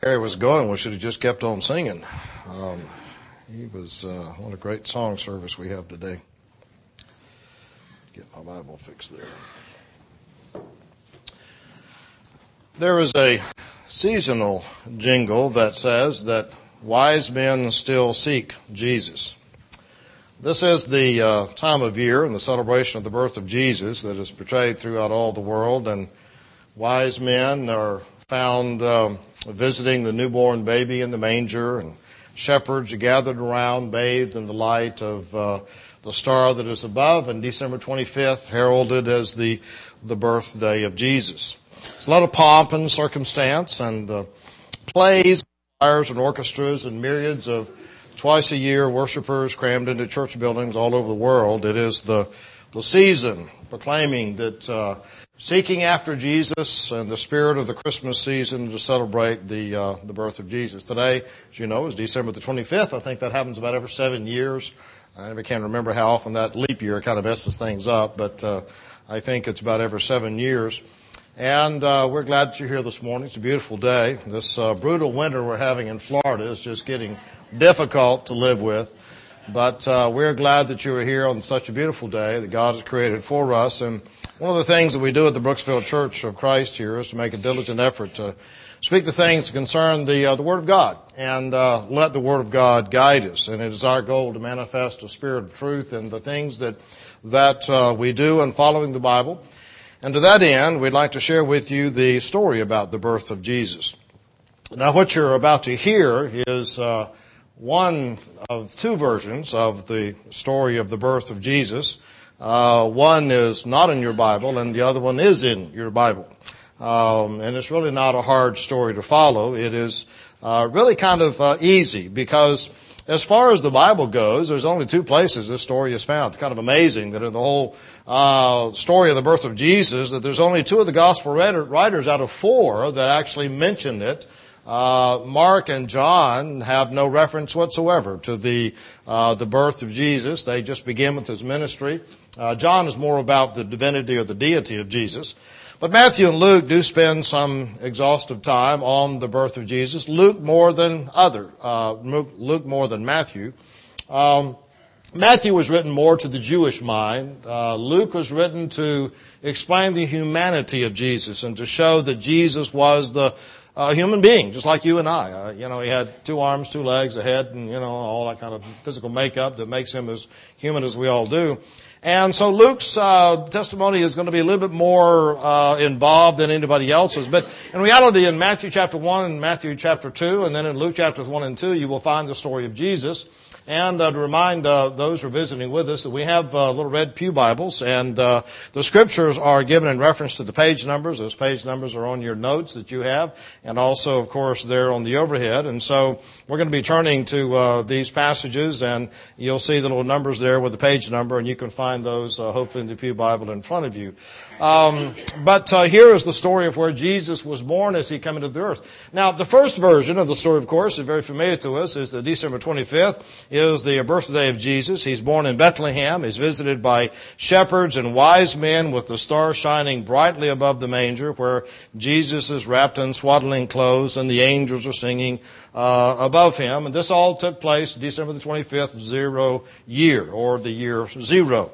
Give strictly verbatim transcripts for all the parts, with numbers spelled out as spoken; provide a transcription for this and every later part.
He was going, we should have just kept on singing. Um, he was, uh, what a great song service we have today. Get my Bible fixed there. There is a seasonal jingle that says that wise men still seek Jesus. This is the uh, time of year and the celebration of the birth of Jesus that is portrayed throughout all the world, and wise men are found um, visiting the newborn baby in the manger, and shepherds are gathered around, bathed in the light of uh, the star that is above, and December twenty-fifth heralded as the the birthday of Jesus. There's a lot of pomp and circumstance, and uh, plays, choirs, and orchestras, and myriads of twice a year worshipers crammed into church buildings all over the world. It is the the season proclaiming that uh, seeking after Jesus and the spirit of the Christmas season to celebrate the uh, the birth of Jesus. Today, as you know, is December the twenty-fifth. I think that happens about every seven years. I never can remember how often that leap year kind of messes things up, but uh, I think it's about every seven years. And uh, we're glad that you're here this morning. It's a beautiful day. This uh, brutal winter we're having in Florida is just getting difficult to live with. But uh, we're glad that you are here on such a beautiful day that God has created for us. And one of the things that we do at the Brooksville Church of Christ here is to make a diligent effort to speak the things that concern the uh, the Word of God, and uh, let the Word of God guide us. And it is our goal to manifest a spirit of truth in the things that that uh, we do in following the Bible. And to that end, we'd like to share with you the story about the birth of Jesus. Now, what you're about to hear is uh, one of two versions of the story of the birth of Jesus. Uh, one is not in your Bible, and the other one is in your Bible. Um, and it's really not a hard story to follow. It is uh, really kind of uh, easy, because as far as the Bible goes, there's only two places this story is found. It's kind of amazing that in the whole uh, story of the birth of Jesus, that there's only two of the gospel writers out of four that actually mention it. Uh, Mark and John have no reference whatsoever to the uh, the birth of Jesus. They just begin with his ministry. Uh, John is more about the divinity or the deity of Jesus. But Matthew and Luke do spend some exhaustive time on the birth of Jesus. Luke more than other, uh, Luke more than Matthew. Um, Matthew was written more to the Jewish mind. Uh, Luke was written to explain the humanity of Jesus and to show that Jesus was the uh, human being, just like you and I. Uh, you know, he had two arms, two legs, a head, and, you know, all that kind of physical makeup that makes him as human as we all do. And so Luke's uh, testimony is going to be a little bit more uh, involved than anybody else's. But in reality, in Matthew chapter one and Matthew chapter two, and then in Luke chapters one and two, you will find the story of Jesus. And uh, to remind uh, those who are visiting with us that we have uh, little red pew Bibles, and uh, the scriptures are given in reference to the page numbers. Those page numbers are on your notes that you have, and also, of course, they're on the overhead. And so we're going to be turning to uh, these passages, and you'll see the little numbers there with the page number, and you can find those uh, hopefully in the pew Bible in front of you. Um, but uh, here is the story of where Jesus was born as he came into the earth. Now, the first version of the story, of course, is very familiar to us, is the December twenty-fifth is the birthday of Jesus. He's born in Bethlehem. He's visited by shepherds and wise men with the star shining brightly above the manger, where Jesus is wrapped in swaddling clothes and the angels are singing uh, above him. And this all took place December the twenty-fifth, zero year, or the year zero.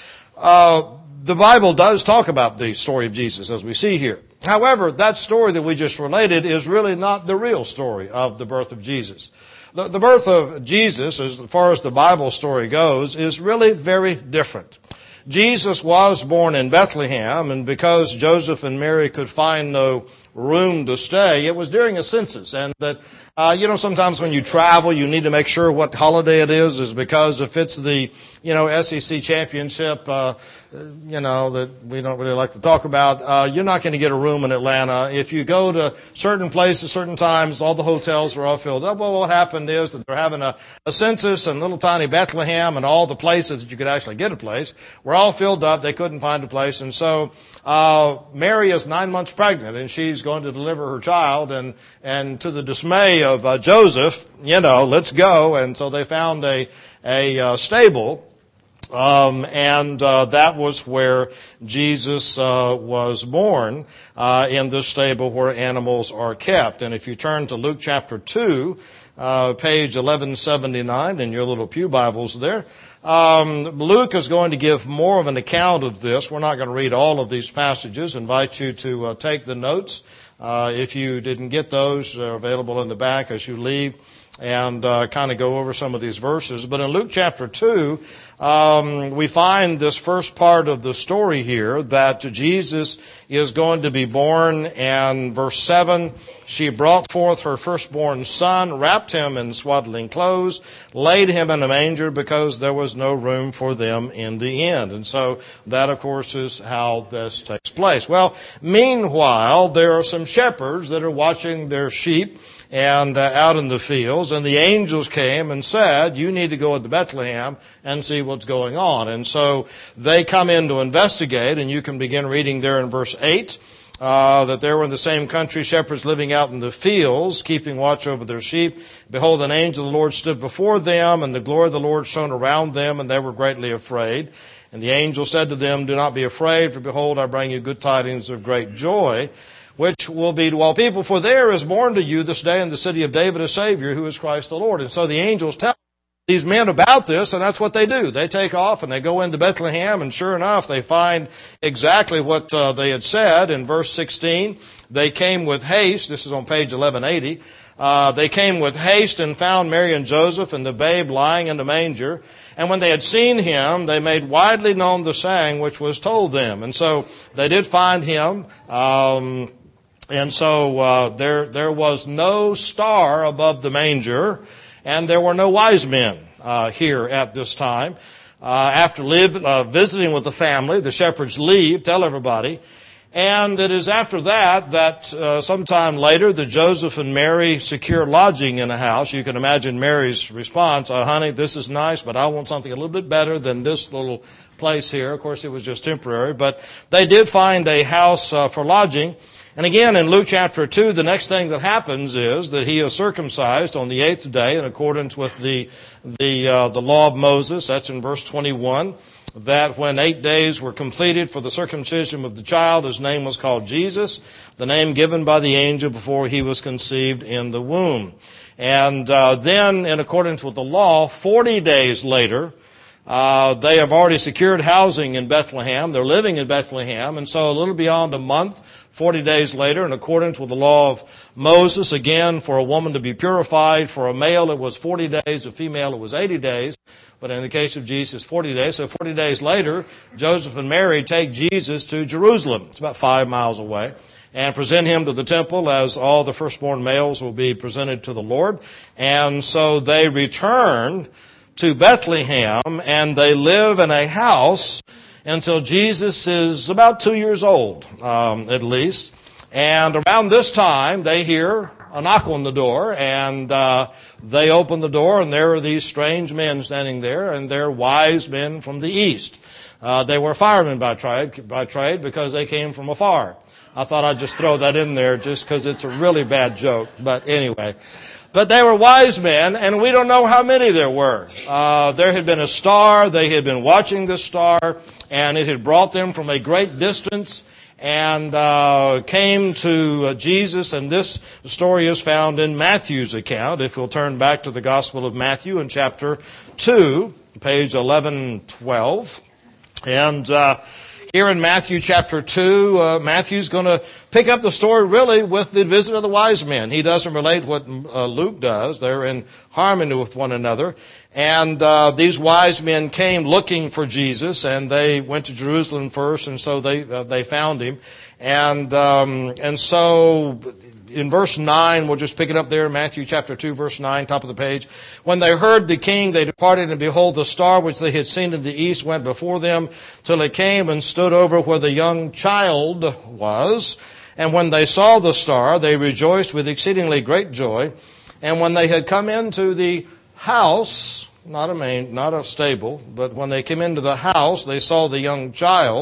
Uh, The Bible does talk about the story of Jesus, as we see here. However, that story that we just related is really not the real story of the birth of Jesus. The, the birth of Jesus, as far as the Bible story goes, is really very different. Jesus was born in Bethlehem, and because Joseph and Mary could find no room to stay, it was during a census. And that, uh, you know, sometimes when you travel, you need to make sure what holiday it is, is because if it's the, you know, S E C championship, uh, you know, that we don't really like to talk about, uh, you're not going to get a room in Atlanta. If you go to certain places, certain times, all the hotels are all filled up. Well, what happened is that they're having a, a census in little tiny Bethlehem, and all the places that you could actually get a place were all filled up. They couldn't find a place. And so, uh, Mary is nine months pregnant, and she's going to deliver her child, and, and to the dismay of uh, Joseph, you know, let's go. And so they found a, a uh, stable Um, and uh, that was where Jesus uh, was born, uh, in this stable where animals are kept. And if you turn to Luke chapter two, uh, page eleven seventy-nine in your little pew Bibles there, um, Luke is going to give more of an account of this. We're not going to read all of these passages. I invite you to uh, take the notes. Uh, if you didn't get those, they're available in the back as you leave, and uh, kind of go over some of these verses. But in Luke chapter two, um, we find this first part of the story here, that Jesus is going to be born. And verse seven, she brought forth her firstborn son, wrapped him in swaddling clothes, laid him in a manger, because there was no room for them in the inn. And so that, of course, is how this takes place. Well, meanwhile, there are some shepherds that are watching their sheep and uh, out in the fields, and the angels came and said, you need to go into Bethlehem and see what's going on. And so they come in to investigate, and you can begin reading there in verse eight, uh, that there were in the same country shepherds living out in the fields, keeping watch over their sheep. Behold, an angel of the Lord stood before them, and the glory of the Lord shone around them, and they were greatly afraid. And the angel said to them, do not be afraid, for behold, I bring you good tidings of great joy, which will be to all people. For there is born to you this day in the city of David a Savior, who is Christ the Lord. And so the angels tell these men about this, and that's what they do. They take off and they go into Bethlehem, and sure enough, they find exactly what uh, they had said. In verse sixteen, they came with haste. This is on page eleven eighty. Uh, they came with haste and found Mary and Joseph and the babe lying in the manger. And when they had seen him, they made widely known the saying which was told them. And so they did find him. Um, And so uh, there there was no star above the manger, and there were no wise men uh, here at this time. Uh, after live, uh, visiting with the family, the shepherds leave, tell everybody. And it is after that that uh, sometime later that Joseph and Mary secure lodging in a house. You can imagine Mary's response, oh, honey, this is nice, but I want something a little bit better than this little place here. Of course, it was just temporary, but they did find a house uh, for lodging. And again, in Luke chapter two, the next thing that happens is that he is circumcised on the eighth day in accordance with the the uh, the law of Moses. That's in verse twenty-one, that when eight days were completed for the circumcision of the child, his name was called Jesus, the name given by the angel before he was conceived in the womb. And uh, then, in accordance with the law, forty days later, uh, they have already secured housing in Bethlehem. They're living in Bethlehem. And so a little beyond a month, forty days later, in accordance with the law of Moses, again, for a woman to be purified, for a male it was forty days, a female it was eighty days. But in the case of Jesus, forty days. So forty days later, Joseph and Mary take Jesus to Jerusalem. It's about five miles away. And present him to the temple, as all the firstborn males will be presented to the Lord. And so they return to Bethlehem, and they live in a house until Jesus is about two years old, um, at least. And around this time, they hear a knock on the door, and uh, they open the door, and there are these strange men standing there, and they're wise men from the east. Uh, they were firemen by trade, by trade because they came from afar. I thought I'd just throw that in there just because it's a really bad joke, but anyway. But they were wise men, and we don't know how many there were. Uh, there had been a star. They had been watching the star, and it had brought them from a great distance and uh, came to uh, Jesus. And this story is found in Matthew's account. If we'll turn back to the Gospel of Matthew in chapter two, page eleven twelve. And uh, here in Matthew chapter two, uh, Matthew's going to pick up the story really with the visit of the wise men. He doesn't relate what uh, Luke does. They're in harmony with one another. And uh, these wise men came looking for Jesus, and they went to Jerusalem first, and so they uh, they found him. And um, and so in verse nine, we'll just pick it up there in Matthew chapter two, verse nine, top of the page. When they heard the king, they departed, and behold, the star which they had seen in the east went before them, till it came and stood over where the young child was. And when they saw the star, they rejoiced with exceedingly great joy. And when they had come into the house, not a main, not a stable, but when they came into the house, they saw the young child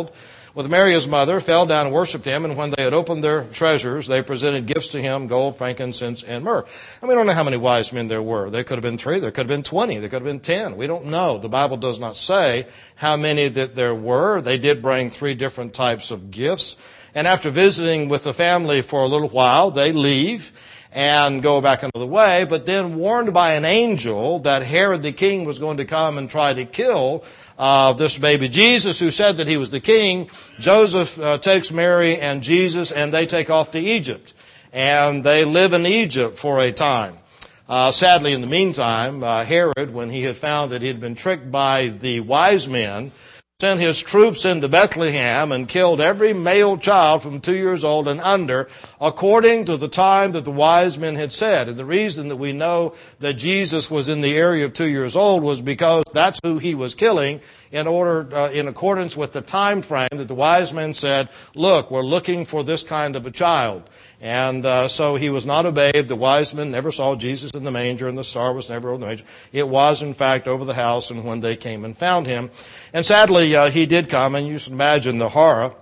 with Mary his mother, fell down and worshipped him. And when they had opened their treasures, they presented gifts to him, gold, frankincense, and myrrh. And we don't know how many wise men there were. There could have been three. There could have been twenty. There could have been ten. We don't know. The Bible does not say how many that there were. They did bring three different types of gifts. And after visiting with the family for a little while, they leave and go back another way, but then warned by an angel that Herod the king was going to come and try to kill uh, this baby Jesus, who said that he was the king. Joseph uh, takes Mary and Jesus, and they take off to Egypt. And they live in Egypt for a time. Uh, sadly, in the meantime, uh, Herod, when he had found that he had been tricked by the wise men, sent his troops into Bethlehem and killed every male child from two years old and under, according to the time that the wise men had said. And the reason that we know that Jesus was in the area of two years old was because that's who he was killing in order, uh, in accordance with the time frame that the wise men said, look, we're looking for this kind of a child. And uh, so he was not a babe. The wise men never saw Jesus in the manger, and the star was never over the manger. It was, in fact, over the house, and when they came and found him. And sadly, uh, he did come, and you can imagine the horror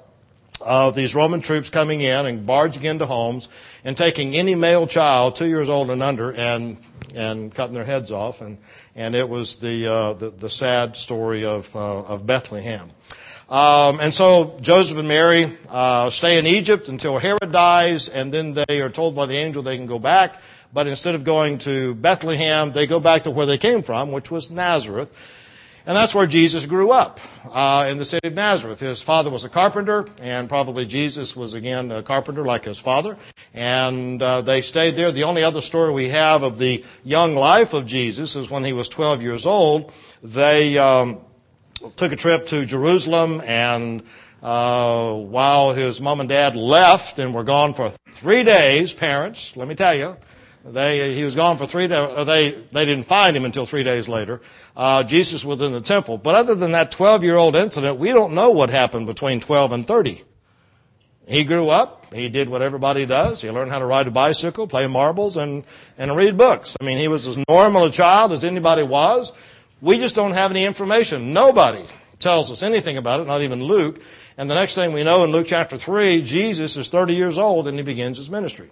of these Roman troops coming in and barging into homes and taking any male child, two years old and under, and and cutting their heads off. And and it was the uh, the, the sad story of uh, of Bethlehem. Um, and so Joseph and Mary uh, stay in Egypt until Herod dies, and then they are told by the angel they can go back. But instead of going to Bethlehem, they go back to where they came from, which was Nazareth. And that's where Jesus grew up, uh, in the city of Nazareth. His father was a carpenter, and probably Jesus was, again, a carpenter like his father. And uh, they stayed there. The only other story we have of the young life of Jesus is when he was twelve years old. They um, took a trip to Jerusalem, and uh, while his mom and dad left and were gone for three days, parents, let me tell you, They, he was gone for three days. They, they didn't find him until three days later. Uh, Jesus was in the temple. But other than that twelve-year-old incident, we don't know what happened between twelve and thirty. He grew up. He did what everybody does. He learned how to ride a bicycle, play marbles, and, and read books. I mean, he was as normal a child as anybody was. We just don't have any information. Nobody tells us anything about it, not even Luke. And the next thing we know in Luke chapter three, Jesus is thirty years old and he begins his ministry.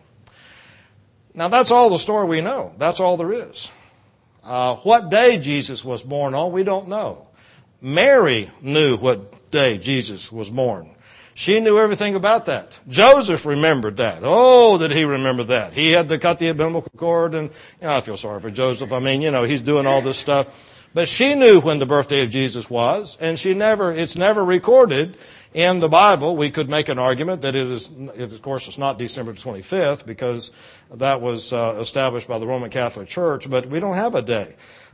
Now, that's all the story we know. That's all there is. Uh, what day Jesus was born on, we don't know. Mary knew what day Jesus was born. She knew everything about that. Joseph remembered that. Oh, did he remember that? He had to cut the umbilical cord, and you know, I feel sorry for Joseph. I mean, you know, he's doing all this stuff. But she knew when the birthday of Jesus was, and she never, it's never recorded in the Bible. We could make an argument that it is, it, of course, it's not December twenty-fifth, because that was uh, established by the Roman Catholic Church, but we don't have a day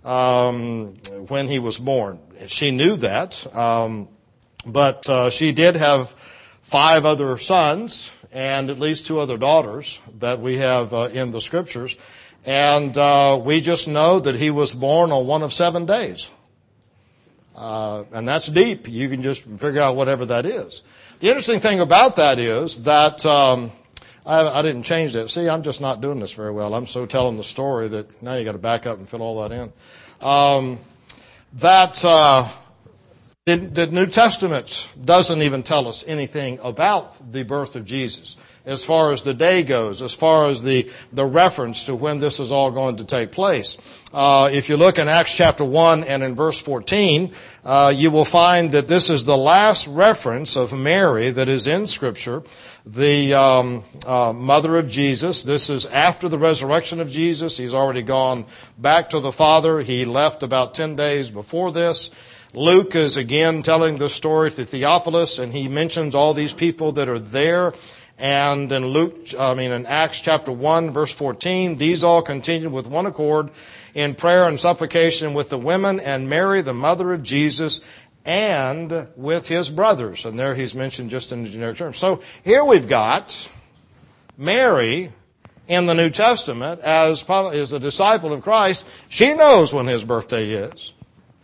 um, when he was born. She knew that, um, but uh, she did have five other sons and at least two other daughters that we have uh, in the Scriptures. And uh, we just know that he was born on one of seven days. Uh, and that's deep. You can just figure out whatever that is. The interesting thing about that is that um, I, I didn't change that. See, I'm just not doing this very well. I'm so telling the story that now you got to back up and fill all that in. Um, that uh, the, the New Testament doesn't even tell us anything about the birth of Jesus, as far as the day goes, as far as the, the reference to when this is all going to take place. Uh, if you look in Acts chapter one and in verse fourteen, uh, you will find that this is the last reference of Mary that is in Scripture, the um, uh, mother of Jesus. This is after the resurrection of Jesus. He's already gone back to the Father. He left about ten days before this. Luke is again telling the story to Theophilus, and he mentions all these people that are there. And in Luke, I mean, in Acts chapter one, verse fourteen, these all continued with one accord in prayer and supplication with the women and Mary, the mother of Jesus, and with his brothers. And there he's mentioned just in the generic terms. So here we've got Mary in the New Testament as, as a disciple of Christ. She knows when his birthday is.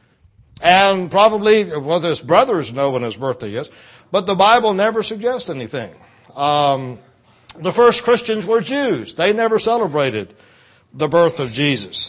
And probably, well, his brothers know when his birthday is. But the Bible never suggests anything. Um, the first Christians were Jews. They never celebrated the birth of Jesus.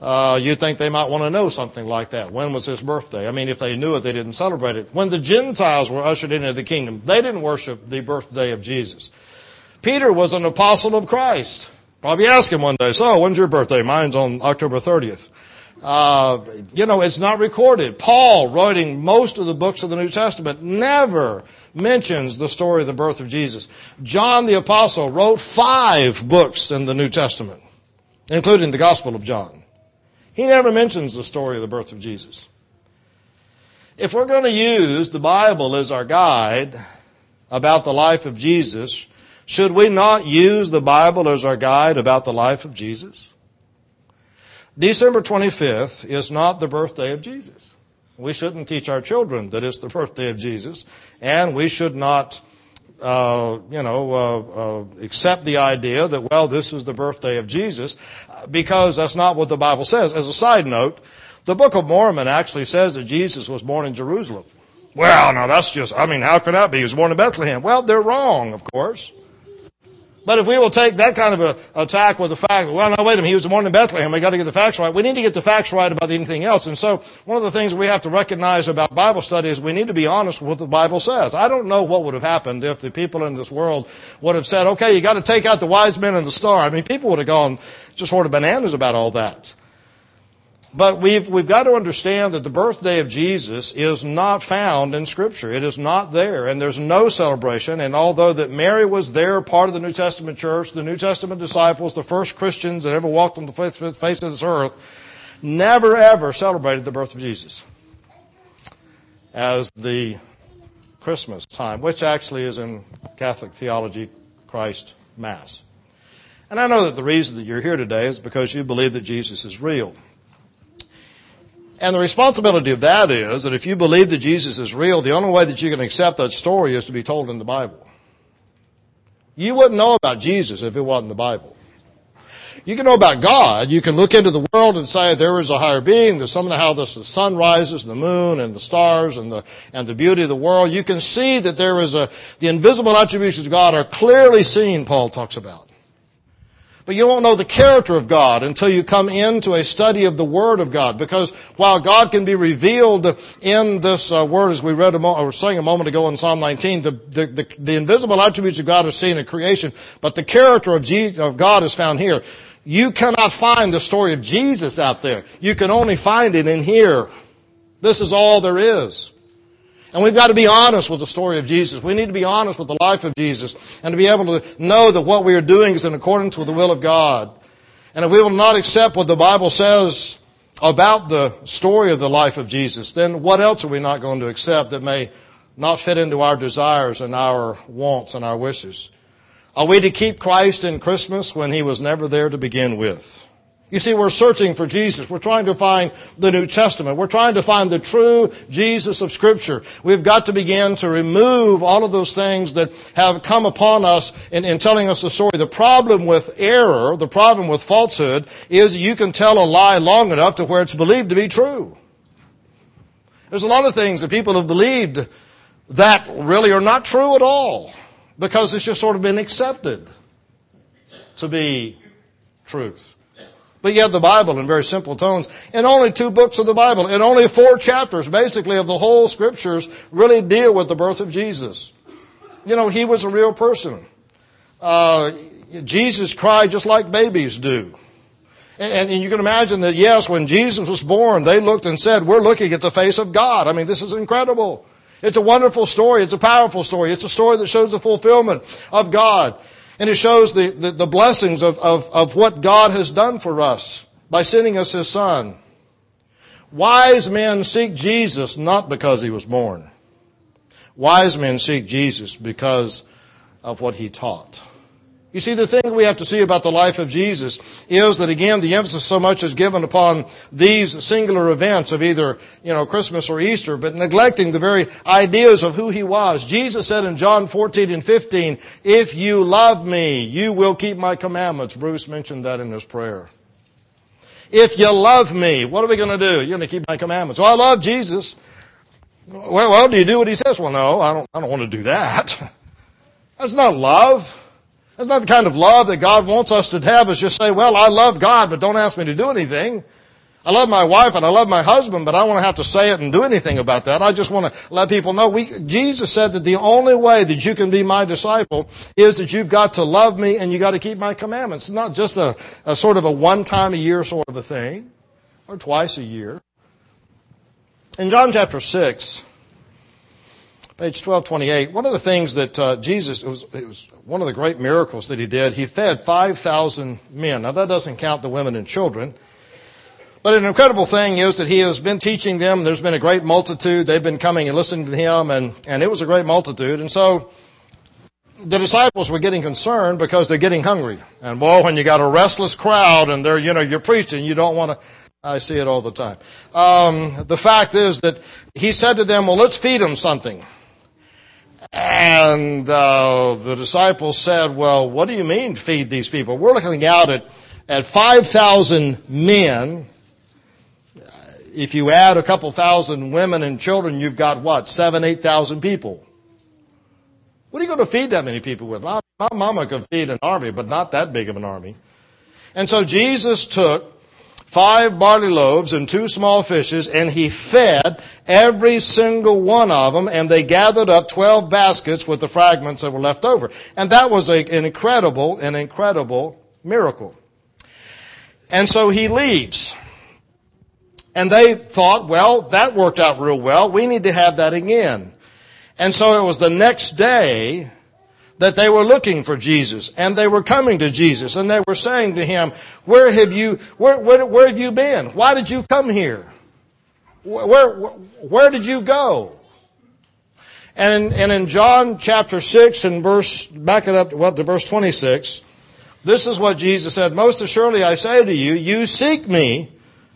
Uh, you'd think they might want to know something like that. When was his birthday? I mean, if they knew it, they didn't celebrate it. When the Gentiles were ushered into the kingdom, they didn't worship the birthday of Jesus. Peter was an apostle of Christ. Probably ask him one day, so when's your birthday? Mine's on October thirtieth. Uh, you know, it's not recorded. Paul, writing most of the books of the New Testament, never mentions the story of the birth of Jesus. John the apostle wrote five books in the New Testament, including the Gospel of John. He never mentions the story of the birth of Jesus. If we're going to use the Bible as our guide about the life of Jesus, should we not use the Bible as our guide about the life of Jesus? December twenty-fifth is not the birthday of Jesus. We shouldn't teach our children that it's the birthday of Jesus, and we should not Uh, you know, uh, uh, accept the idea that, well, this is the birthday of Jesus, because that's not what the Bible says. As a side note, the Book of Mormon actually says that Jesus was born in Jerusalem. Well, now that's just, I mean, how can that be? He was born in Bethlehem. Well, they're wrong, of course. But if we will take that kind of a attack with the fact that, well, no, wait a minute, he was born in Bethlehem, we got to get the facts right. We need to get the facts right about anything else. And so one of the things we have to recognize about Bible study is we need to be honest with what the Bible says. I don't know what would have happened if the people in this world would have said, okay, you got to take out the wise men and the star. I mean, people would have gone just sort of bananas about all that. But we've, we've got to understand that the birthday of Jesus is not found in Scripture. It is not there, and there's no celebration. And although that Mary was there, part of the New Testament church, the New Testament disciples, the first Christians that ever walked on the face of this earth, never ever celebrated the birth of Jesus as the Christmas time, which actually is in Catholic theology, Christ Mass. And I know that the reason that you're here today is because you believe that Jesus is real. And the responsibility of that is that if you believe that Jesus is real, the only way that you can accept that story is to be told in the Bible. You wouldn't know about Jesus if it wasn't the Bible. You can know about God. You can look into the world and say there is a higher being. There's something how the sun rises, the moon, and the stars, and the and the beauty of the world. You can see that there is a the invisible attributes of God are clearly seen, Paul talks about. But you won't know the character of God until you come into a study of the Word of God. Because while God can be revealed in this uh, Word, as we read a mo- or sang a moment ago in Psalm nineteen, the, the, the, the invisible attributes of God are seen in creation, but the character of, Je- of God is found here. You cannot find the story of Jesus out there. You can only find it in here. This is all there is. And we've got to be honest with the story of Jesus. We need to be honest with the life of Jesus and to be able to know that what we are doing is in accordance with the will of God. And if we will not accept what the Bible says about the story of the life of Jesus, then what else are we not going to accept that may not fit into our desires and our wants and our wishes? Are we to keep Christ in Christmas when He was never there to begin with? You see, we're searching for Jesus. We're trying to find the New Testament. We're trying to find the true Jesus of Scripture. We've got to begin to remove all of those things that have come upon us in, in telling us the story. The problem with error, the problem with falsehood, is you can tell a lie long enough to where it's believed to be true. There's a lot of things that people have believed that really are not true at all because it's just sort of been accepted to be truth. But yet the Bible, in very simple tones, in only two books of the Bible, in only four chapters, basically, of the whole Scriptures, really deal with the birth of Jesus. You know, He was a real person. Uh, Jesus cried just like babies do. And, and you can imagine that, yes, when Jesus was born, they looked and said, we're looking at the face of God. I mean, this is incredible. It's a wonderful story. It's a powerful story. It's a story that shows the fulfillment of God. And it shows the, the, the blessings of, of, of what God has done for us by sending us His Son. Wise men seek Jesus not because He was born. Wise men seek Jesus because of what He taught. You see, the thing we have to see about the life of Jesus is that, again, the emphasis so much is given upon these singular events of either, you know, Christmas or Easter, but neglecting the very ideas of who He was. Jesus said in John fourteen and fifteen, if you love me, you will keep my commandments. Bruce mentioned that in his prayer. If you love me, what are we going to do? You're going to keep my commandments. Well, I love Jesus. Well, well, do you do what He says? Well, no, I don't, I don't want to do that. That's not love. That's not the kind of love that God wants us to have, is just say, well, I love God, but don't ask me to do anything. I love my wife and I love my husband, but I don't want to have to say it and do anything about that. I just want to let people know. We, Jesus said that the only way that you can be my disciple is that you've got to love me and you've got to keep my commandments. It's not just a, a sort of a one-time a year sort of a thing, or twice a year. In John chapter six, page twelve twenty-eight, one of the things that uh, Jesus, it was, it was one of the great miracles that he did, he fed five thousand men. Now that doesn't count the women and children. But an incredible thing is that he has been teaching them. There's been a great multitude. They've been coming and listening to him, and, and it was a great multitude. And so the disciples were getting concerned because they're getting hungry. And boy, when you got a restless crowd and they're, you know, you're preaching, you don't want to, I see it all the time. Um, the fact is that he said to them, well, let's feed them something. And uh, the disciples said, well, what do you mean feed these people? We're looking out at, at five thousand men. If you add a couple thousand women and children, you've got what? Seven, eight thousand people. What are you going to feed that many people with? My, my mama could feed an army, but not that big of an army. And so Jesus took five barley loaves and two small fishes, and he fed every single one of them, and they gathered up twelve baskets with the fragments that were left over. And that was a, an incredible, an incredible miracle. And so he leaves. And they thought, well, that worked out real well. We need to have that again. And so it was the next day that they were looking for Jesus, and they were coming to Jesus, and they were saying to him, where have you, where, where, where have you been? Why did you come here? Where, where, where did you go? And in, and in John chapter six and verse, back it up well, to verse twenty-six, this is what Jesus said, most assuredly I say to you, you seek me,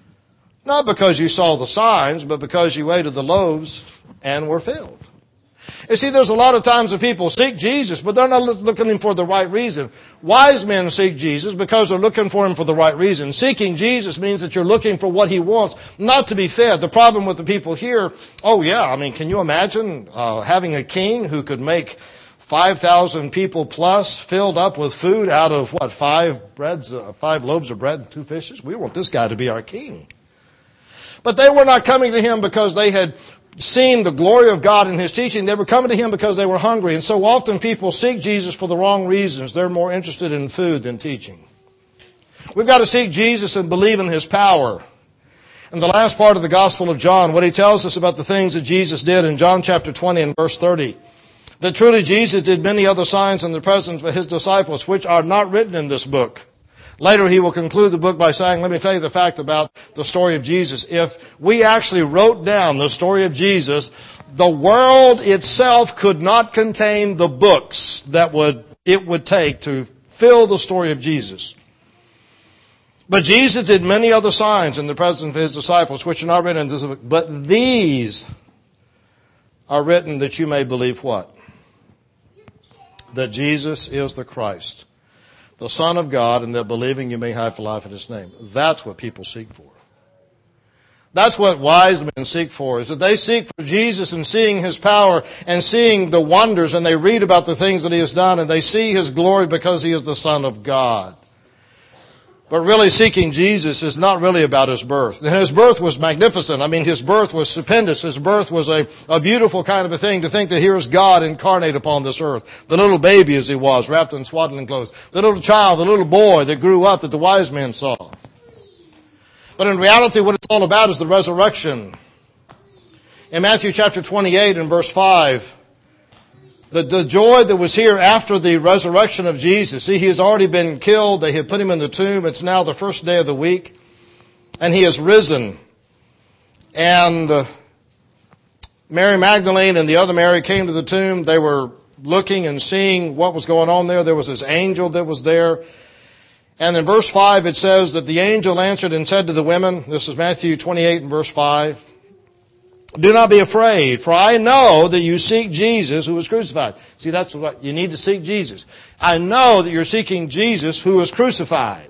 not because you saw the signs, but because you ate of the loaves and were filled. You see, there's a lot of times that people seek Jesus, but they're not looking for the right reason. Wise men seek Jesus because they're looking for him for the right reason. Seeking Jesus means that you're looking for what he wants, not to be fed. The problem with the people here, oh yeah, I mean, can you imagine uh, having a king who could make five thousand people plus filled up with food out of, what, five breads, uh, five loaves of bread and two fishes? We want this guy to be our king. But they were not coming to him because they had seen the glory of God in his teaching. They were coming to him because they were hungry. And so often people seek Jesus for the wrong reasons. They're more interested in food than teaching. We've got to seek Jesus and believe in his power. In the last part of the Gospel of John, what he tells us about the things that Jesus did in John chapter twenty and verse thirty, that truly Jesus did many other signs in the presence of his disciples, which are not written in this book. Later he will conclude the book by saying, let me tell you the fact about the story of Jesus. If we actually wrote down the story of Jesus, the world itself could not contain the books that would it would take to fill the story of Jesus. But Jesus did many other signs in the presence of his disciples, which are not written in this book. But these are written that you may believe what? That Jesus is the Christ, the Son of God, and that believing you may have life in his name. That's what people seek for. That's what wise men seek for, is that they seek for Jesus and seeing his power and seeing the wonders, and they read about the things that he has done, and they see his glory because he is the Son of God. But really seeking Jesus is not really about his birth. His birth was magnificent. I mean, his birth was stupendous. His birth was a, a beautiful kind of a thing, to think that here's God incarnate upon this earth. The little baby as he was, wrapped in swaddling clothes. The little child, the little boy that grew up that the wise men saw. But in reality, what it's all about is the resurrection. In Matthew chapter twenty-eight and verse five, The, the joy that was here after the resurrection of Jesus. See, he has already been killed. They had put him in the tomb. It's now the first day of the week. And he has risen. And uh, Mary Magdalene and the other Mary came to the tomb. They were looking and seeing what was going on there. There was this angel that was there. And in verse five it says that the angel answered and said to the women, this is Matthew twenty-eight and verse five, do not be afraid, for I know that you seek Jesus who was crucified. See, that's what you need to seek Jesus. I know that you're seeking Jesus who was crucified.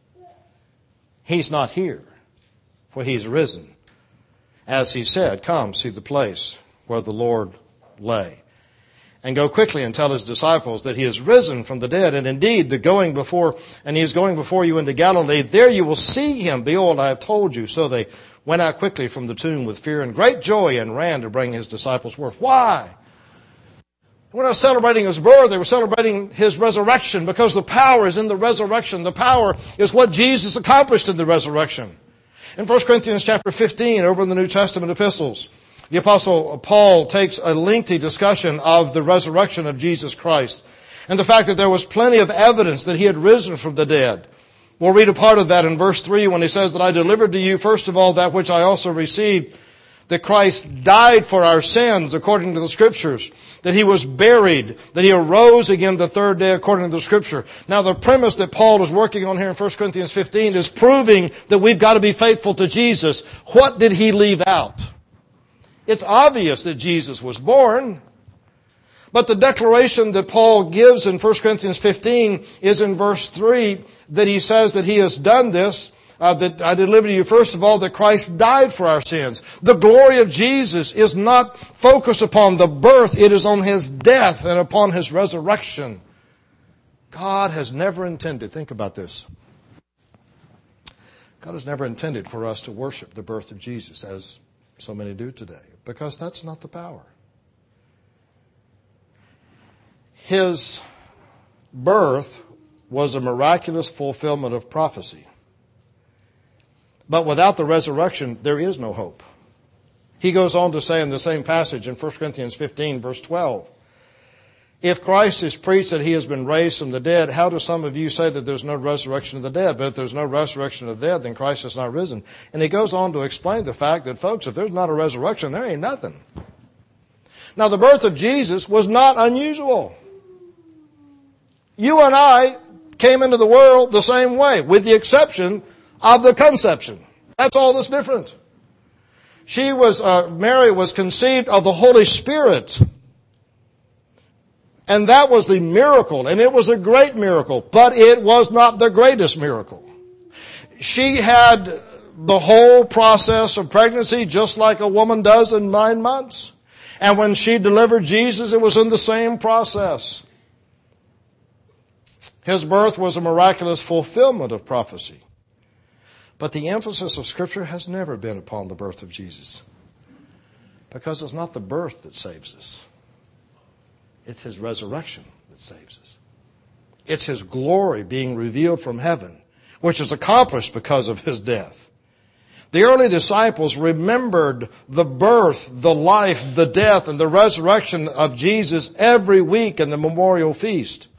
He's not here, for he's risen. As he said, come see the place where the Lord lay. and go quickly and tell his disciples that he is risen from the dead. And indeed, the going before, and he is going before you into Galilee. There you will see him. Behold, I have told you. So they went out quickly from the tomb with fear and great joy and ran to bring his disciples word. Why? They were not celebrating his birth. They were celebrating his resurrection, because the power is in the resurrection. The power is what Jesus accomplished in the resurrection. In First Corinthians chapter fifteen, over in the New Testament epistles, the Apostle Paul takes a lengthy discussion of the resurrection of Jesus Christ and the fact that there was plenty of evidence that he had risen from the dead. We'll read a part of that in verse three when he says that I delivered to you first of all that which I also received, that Christ died for our sins according to the Scriptures, that he was buried, that he arose again the third day according to the Scripture. Now the premise that Paul is working on here in First Corinthians fifteen is proving that we've got to be faithful to Jesus. What did he leave out? It's obvious that Jesus was born, but the declaration that Paul gives in First Corinthians fifteen is in verse three, that he says that he has done this, uh, that I delivered to you first of all that Christ died for our sins. The glory of Jesus is not focused upon the birth, it is on his death and upon his resurrection. God has never intended, think about this, God has never intended for us to worship the birth of Jesus as so many do today, because that's not the power. His birth was a miraculous fulfillment of prophecy. But without the resurrection, there is no hope. He goes on to say in the same passage in First Corinthians fifteen, verse twelve, if Christ is preached that he has been raised from the dead, how do some of you say that there's no resurrection of the dead? But if there's no resurrection of the dead, then Christ has not risen. And he goes on to explain the fact that, folks, if there's not a resurrection, there ain't nothing. Now, the birth of Jesus was not unusual. You and I came into the world the same way, with the exception of the conception. That's all that's different. She was, uh, Mary was conceived of the Holy Spirit. And that was the miracle, and it was a great miracle, but it was not the greatest miracle. She had the whole process of pregnancy just like a woman does in nine months. And when she delivered Jesus, it was in the same process. His birth was a miraculous fulfillment of prophecy. But the emphasis of Scripture has never been upon the birth of Jesus, because it's not the birth that saves us. It's his resurrection that saves us. It's his glory being revealed from heaven, which is accomplished because of his death. The early disciples remembered the birth, the life, the death, and the resurrection of Jesus every week in the memorial feast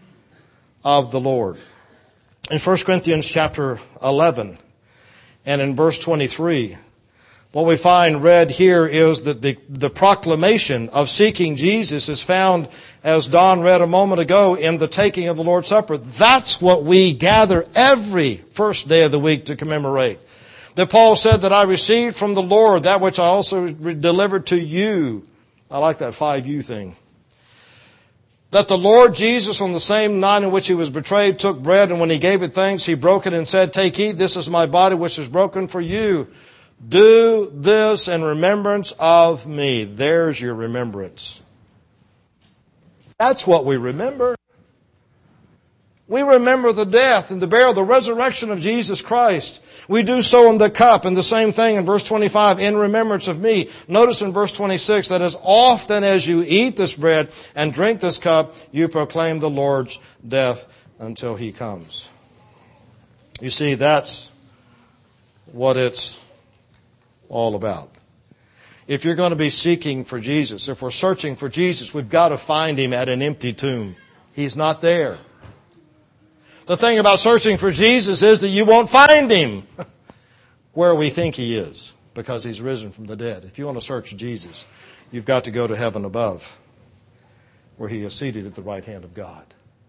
of the Lord. In First Corinthians chapter eleven and in verse twenty-three, what we find read here is that the, the proclamation of seeking Jesus is found, as Don read a moment ago, in the taking of the Lord's Supper. That's what we gather every first day of the week to commemorate. That Paul said that I received from the Lord that which I also delivered to you. I like that five you thing. That the Lord Jesus, on the same night in which he was betrayed, took bread, and when he gave it thanks, he broke it and said, take, eat, this is my body which is broken for you. Do this in remembrance of me. There's your remembrance. That's what we remember. We remember the death and the burial, the resurrection of Jesus Christ. We do so in the cup, and the same thing in verse twenty-five, in remembrance of me. Notice in verse twenty-six that as often as you eat this bread and drink this cup, you proclaim the Lord's death until he comes. You see, that's what it's all about. If you're going to be seeking for Jesus, if we're searching for Jesus, we've got to find him at an empty tomb. He's not there. The thing about searching for Jesus is that you won't find him where we think he is, because he's risen from the dead. If you want to search Jesus, you've got to go to heaven above, where he is seated at the right hand of God.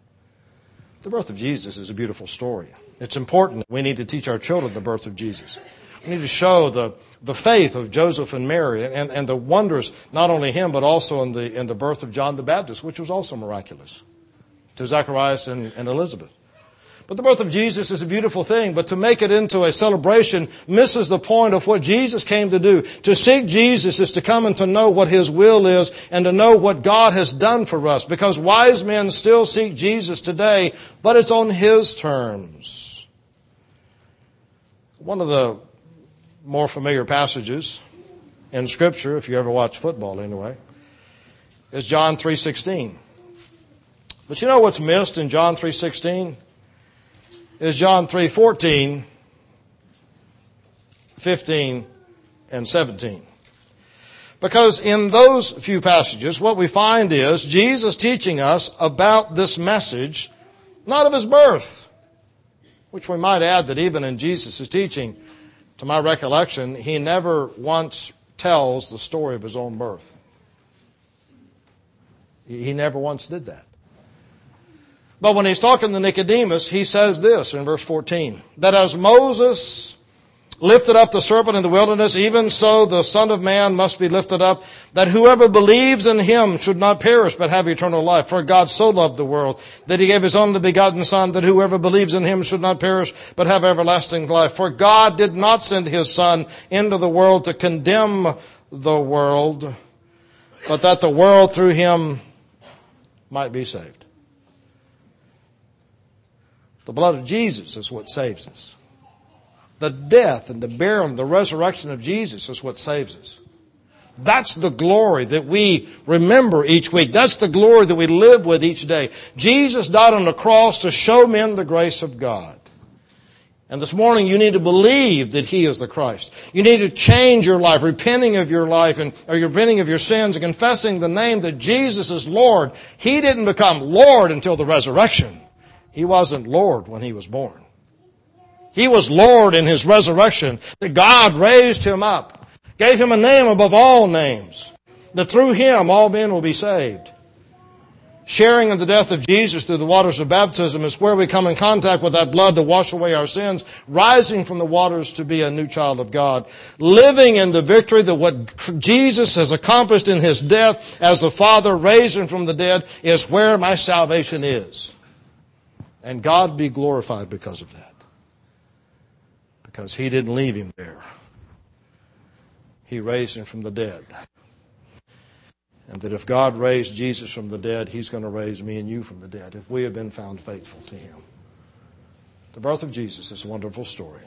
The birth of Jesus is a beautiful story. It's important. We need to teach our children the birth of Jesus. We need to show the, the faith of Joseph and Mary and, and the wonders, not only him, but also in the, in the birth of John the Baptist, which was also miraculous, to Zacharias and, and Elizabeth. But the birth of Jesus is a beautiful thing, but to make it into a celebration misses the point of what Jesus came to do. To seek Jesus is to come and to know what His will is and to know what God has done for us. Because wise men still seek Jesus today, but it's on His terms. One of the more familiar passages in Scripture, if you ever watch football anyway, is John three sixteen. But you know what's missed in John three sixteen? Is John three fourteen, fifteen, and seventeen. Because in those few passages, what we find is Jesus teaching us about this message, not of His birth, which we might add that even in Jesus' teaching, to my recollection, He never once tells the story of His own birth. He never once did that. But when He's talking to Nicodemus, He says this in verse fourteen, that as Moses lifted up the serpent in the wilderness, even so the Son of Man must be lifted up, that whoever believes in Him should not perish but have eternal life. For God so loved the world that He gave His only begotten Son, that whoever believes in Him should not perish but have everlasting life. For God did not send His Son into the world to condemn the world, but that the world through Him might be saved. The blood of Jesus is what saves us. The death and the burial and the resurrection of Jesus is what saves us. That's the glory that we remember each week. That's the glory that we live with each day. Jesus died on the cross to show men the grace of God. And this morning you need to believe that He is the Christ. You need to change your life, repenting of your life and or repenting of your sins and confessing the name that Jesus is Lord. He didn't become Lord until the resurrection. He wasn't Lord when He was born. He was Lord in His resurrection. That God raised Him up, gave Him a name above all names, that through Him all men will be saved. Sharing in the death of Jesus through the waters of baptism is where we come in contact with that blood to wash away our sins, rising from the waters to be a new child of God, living in the victory that what Jesus has accomplished in His death as the Father raised Him from the dead is where my salvation is. And God be glorified because of that. Because He didn't leave Him there. He raised Him from the dead. And that if God raised Jesus from the dead, He's going to raise me and you from the dead if we have been found faithful to Him. The birth of Jesus is a wonderful story.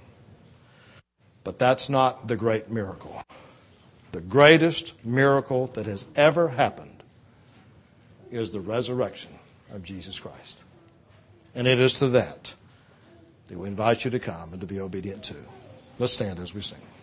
But that's not the great miracle. The greatest miracle that has ever happened is the resurrection of Jesus Christ. And it is to that that we invite you to come and to be obedient to. Let's stand as we sing.